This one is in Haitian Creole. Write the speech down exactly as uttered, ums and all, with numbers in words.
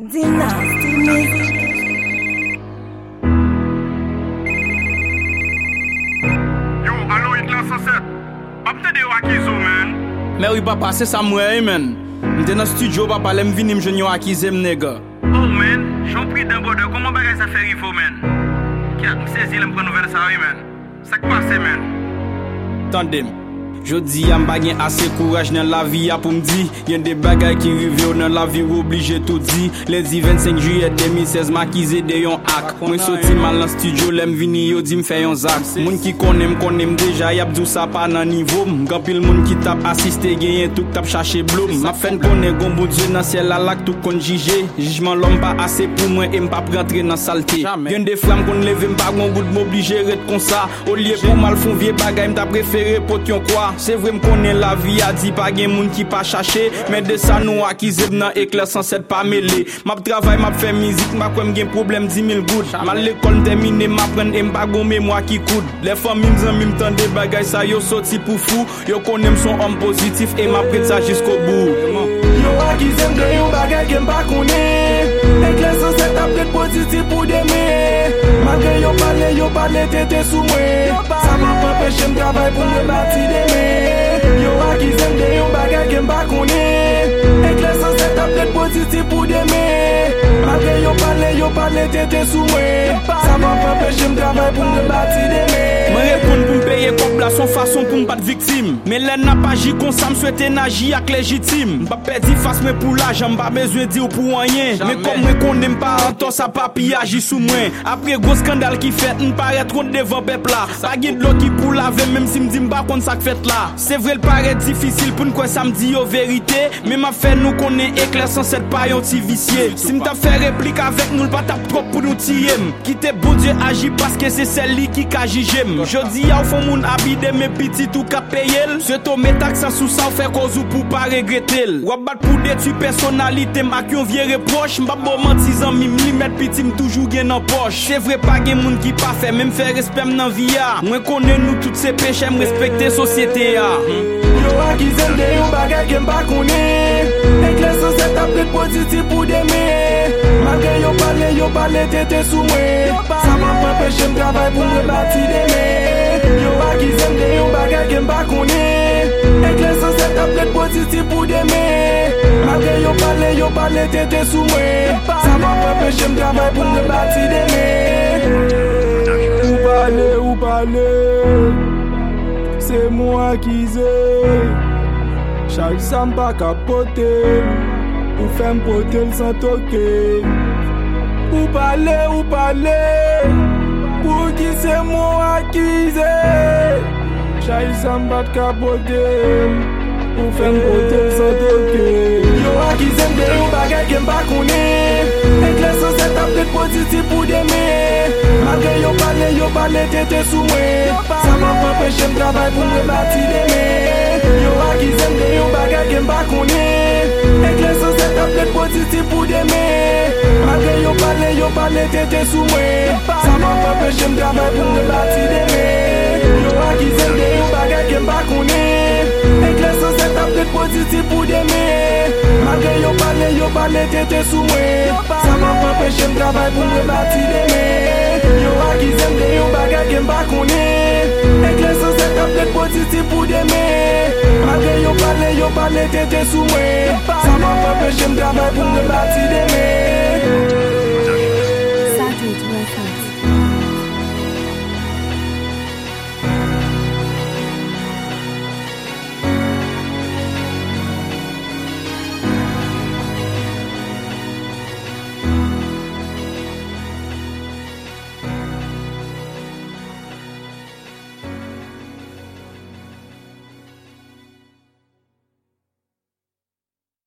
Dynasty Music. Yo, allo it la sunset. Apte de Wakizo, man. Mais oui, papa, c'est ça, moi, man. M'étais dans le studio, papa, là, m'vini m'jeune yo Akize, m'nègre. Oh, man, j'en prie d'un bordeaux. Comment bagay ça fait info, man? Kat, m'saisi, m'prend nouvelle ça, oui, man. Ça qui passe, man. Tandem. Je dis y'a m'bagay assez courage dans la vie pour m'di y'a des bagailles qui rivent dans la vie obligé tout dit. Lundi vingt-cinq juillet deux mille seize m'accusé de yon hack. Moi sorti mal dans studio l'aime vini yo di m'fait yon zak. Moun qui connaît m'konnaît déjà y'a bdou ça pas nan niveau. M'gampil moun qui tap assisté gagné tout tap chercher bloum. M'a fait connaît gon bon Dieu dans ciel la lak tout kon jugé. Jugement l'homme pas assez pour moi et m'pas rentrer dans saleté. Y'en des flammes qu'on lève m'pas gon goût m'obligé rete comme ça. Au lieu pour mal font vieux bagaille m'ta préféré potion quoi. C'est vrai m'konnaît la vie a dit pas gen moun qui pas chercher mais de ça nous acquise nan éclair sans cette pas mêlé m'a travail m'a fait musique m'a quoi m'gen problème dix mille good mal l'école terminé m'a prendre et m'pa gon mémoire qui coude les familles m'zami m'tande bagay ça yo sorti pour fou yo connaît son homme positif et m'a prête ça jusqu'au bout yo acquise de yon bagay que m'pa connaît éclair sans cette après positif pour demain malgré yo parler yo parler tête sous moi ça m'a pas empêché m'travailler pour me bâtir demain. Yo acquise de yon bagay que m'pa connaît éclair sans cette après positif pour demain malgré yo parler yo parler tête sous moi ça m'a pas empêché m'travailler pour me bâtir demain. Moi répondre pour m'payer comme la son façon pour m'pas de victime mais l'aide n'a pas agi comme ça m'souhaite agir avec légitime m'pas perdre face mais pour l'argent m'pas besoin dire pour rien mais comme moi connais pas en temps ça papi agit sous moi après gros scandale qui fait m'paraît trop devant peuple là pas guide l'autre qui pour laver même si m'dit m'pas contre ça fait là c'est vrai le paraît difficile pour nous quoi ça m'dit yo vérité mais m'a fait nous connaît éclair sans cette pas yon ti vicieux si m'ta fait réplique avec nous pas tap trop pour nous tirer quitter bon Dieu agit parce que c'est celle qui ka juger jodi a au fond moun habité mes petits tout ka payer ce to met taxe sous ça fait cause ou pour pas regretter ou bat pour détruire personnalité m'a qui on vieux reproche m'pa bon mentir mi li mettre petit toujours gen en poche c'est vrai pas gen moun qui pas fait même faire respect nan vie a moi connais nous toutes ces péchés me respecter société a yo acquise de yon bagay que m'pa connaît éclair sans cette après positif pour demain malgré yo parler yo parler tête sous moi ça m'a pas empêché m'travailler pour me bâtir demain yo acquise de yon bagay que m'pa connaît éclair sans cette après positif pour demain malgré yo parler yo parler tête sous moi ça m'a pas empêché m'travailler pour me bâtir demain ou parler ou parler c'est moi qui ai chaque samba capoter ou faire m'poter sans toquer ou parler ou parler pour qui c'est moi qui ai chaque samba capoter ou faire m'poter sans toquer yo acquise de yon bagay que m'pa connaît éclair sans cette après positif pour demain malgré yo parler yo parler tête sous moi ça m'a pas empêché m'travailler pour me bâtir demain yo acquise de yon bagay que m'pa connaît éclair sans cette après positif pour demain malgré yo parler yo parler tête sous moi ça m'a pas empêché m'travailler pour me bâtir demain yo acquise de yon bagay que m'pa connaît éclair sans cette après positif pour demain malgré yo parler yo parler tête sous moi ça m'a pas empêché m'travailler pour me bâtir demain yo acquise de yon bagay que m'pa connaît éclair sans cette après positif pour demain malgré yo parler yo parler tête sous moi ça m'a pas empêché m'travailler pour me bâtir demain